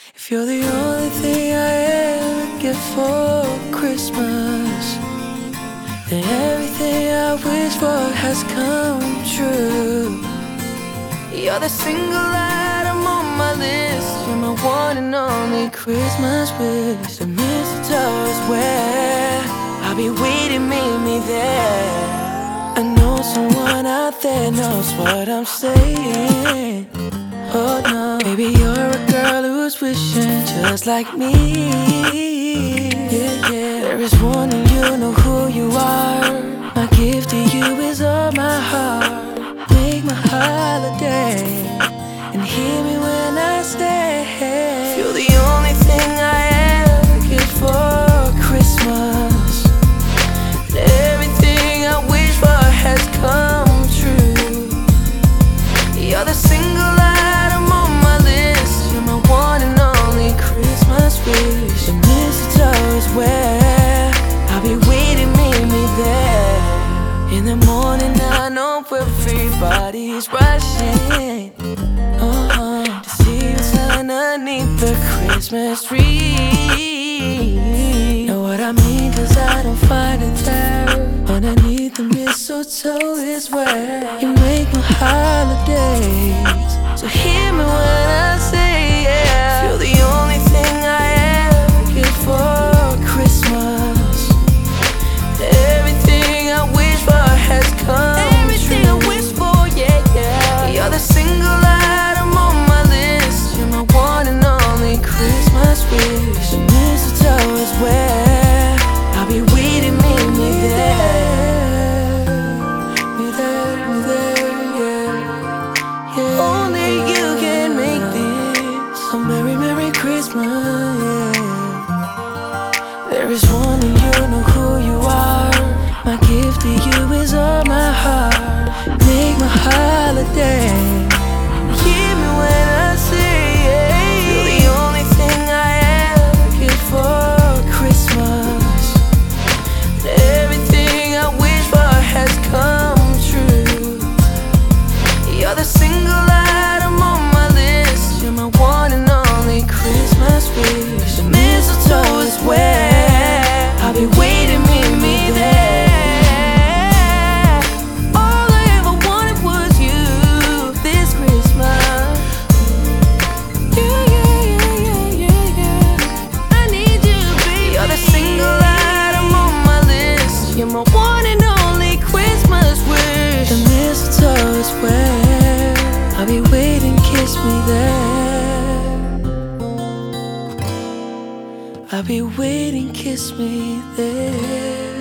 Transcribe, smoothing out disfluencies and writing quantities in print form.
If you're the only thing I ever get for Christmas, then everything I wish for has come true. You're the single item on my list. You're my one and only Christmas wish. The mistletoe is where I'll be waiting, meet me there. I know someone out there knows what I'm saying. Oh no, baby, you're a girl who's wishing just like me. Yeah, yeah. There is one and you know who you are. My gift to you is all my heart. Make my holiday and hear me when I say you're the only thing I ever get for Christmas. Everything I wish for has come true. You're the single item on my list. You're my one and only Christmas wish. The mistletoe is where I'll be waiting, meet me there. In the morning I know everybody's rushing to see what's underneath the Christmas tree. Know what I mean, 'cause I don't find it there. Underneath the mistletoe is where you make my holidays. So hear me when I say yeah. You're the only thing I ever get for Christmas. Everything I wish for has come Everything true. I wish for, yeah, yeah. You're the single item on my list. You're my one and only Christmas wish. The mistletoe is where I'll be waiting, meet me there. Me there, yeah, yeah. Only you can make this a merry, merry Christmas, yeah. There is one and you know who you are. My gift to you is all my heart. Make my holiday. Hear me when I say yeah. You're the only thing I ever get for Christmas. Everything I wish for has come true. You're the single item on my list. You're my one and only Christmas wish. The mistletoe is where I'll be waiting, meet me there. All I ever wanted was you this Christmas. Yeah, yeah, yeah, yeah, yeah. I need you, baby. You're the single item on my list. You're my one and only Christmas wish. The mistletoe is where I'll be waiting, kiss me there. I'll be waiting, kiss me there.